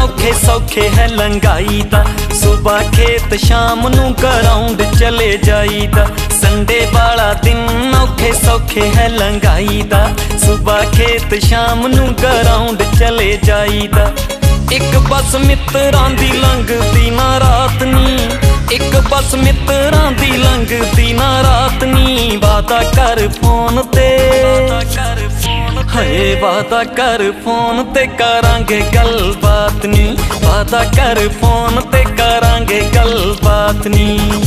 औखे सौखे है लंघाई दा। सुबह खेत शाम नू ग्राउंड चले जाईदा। संडे वाला दिन औखे सौखे है लंघाई दा। सुबह खेत शाम नू ग्राउंड चले जाईदा। एक बस मित्रां दी लंघदी ना रात नी। एक बस मित्रां दी लंघदी ना रात नी। वादा कर फोन ते हाय वादा कर फोन ते करांगे गलबात नी। वादा कर फोन ते करांगे गलबात नी।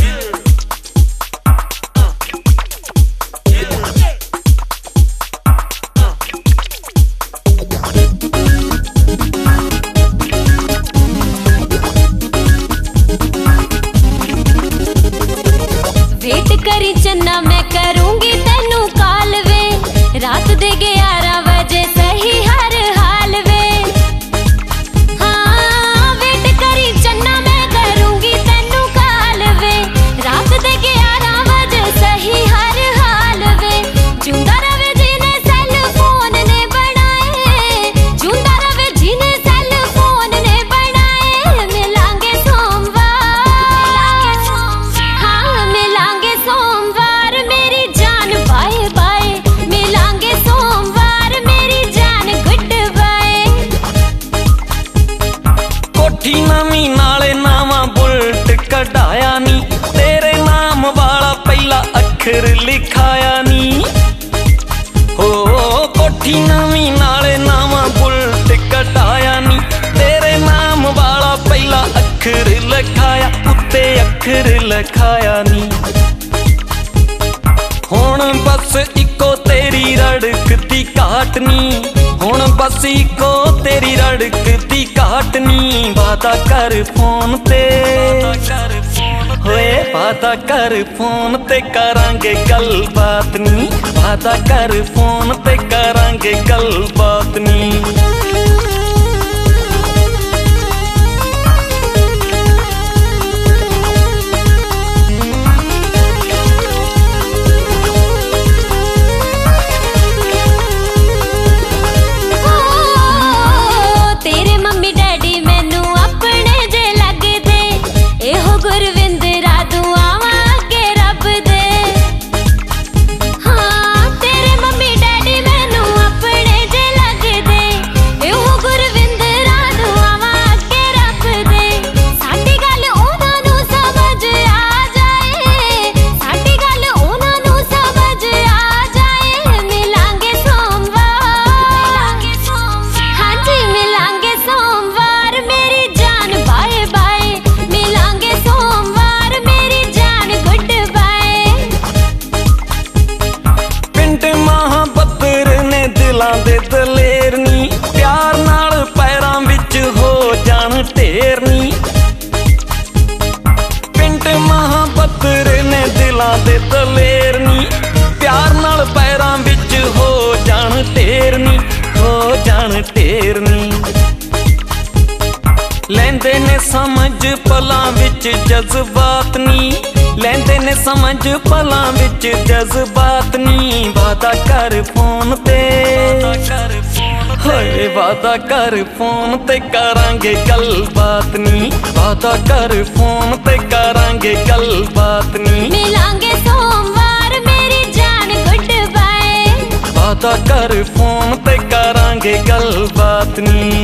वेट करी चन्ना मैं करूंगी तेनू कॉल वे। रात दे 11 बजे सही हर हाल वे। हाँ वेट करी चन्ना मैं करूंगी तेनू कॉल वे। रात दे 11 बजे सही हर हाल वे। जिंदा रवे जिने सेल फोन ने बनाए। जिंदा रवे जिने सेल फोन ने बनाए। मिलांगे सोमवार। हाँ मिलांगे सोमवार मेरी जान बाय बाय। मिलांगे सोमवार मेरी जान गुड बाय। कोठी नवी नाले नावा बुलट कढ़ाया नी। तेरे नाम वाला पहला अखर लिखाया नी। हो कोठी नवी नाले नावा बुलट कढ़ाया नी। तेरे नाम वाला पहला अखर लिखाया। उत्ते अखर लिखाया नी। हुण बस इको तेरी रड़कती घाट नी। हुण बस इको तेरी रड़कती घाट नी। वादा कर फोन ते होए वादा कर फोन ते करांगे गलबात नी। वादा कर फोन ते करांगे गलबात नी। तेरे मम्मी डैडी मैनू अपने जे लगदे। एहो गुरविंदरा दुआवां अगे रब दे। हाँ तेरे मम्मी डैडी मैनू अपने जे लगदे। एहो गुरविंदरा दुआवां अगे रब दे। साडी गल उन्हां नू समझ आ जाए। साडी गल उन्हां नू समझ आ जाए। मिलांगे सोमवार। हाँ जी मिलांगे सोमवार मेरी जान बाय बाय। मिलांगे सोमवार मेरी जान गुड बाय। पिंड महाबत्तर ने दिलां दे दलेर नी। प्यार नाल पैरां विच हो जाण ढेर नी। पिंड महाबत्तर ने दिलां दे दलेर नी। प्यार नाल पैरां विच हो जाण ढेर नी। हो जाण ढेर नी। लैंदे ने समझ पलां विच जज्बात नी। लैंदे ने समझ पलां विच जज्बात नी। वादा कर फोन ते होए वादा कर फोन ते करांगे गलबात नी। वादा कर फोन ते करांगे गलबात नी। मिलांगे सोमवार मेरी जान गुड बाय। वादा कर फोन ते करांगे गलबात नी।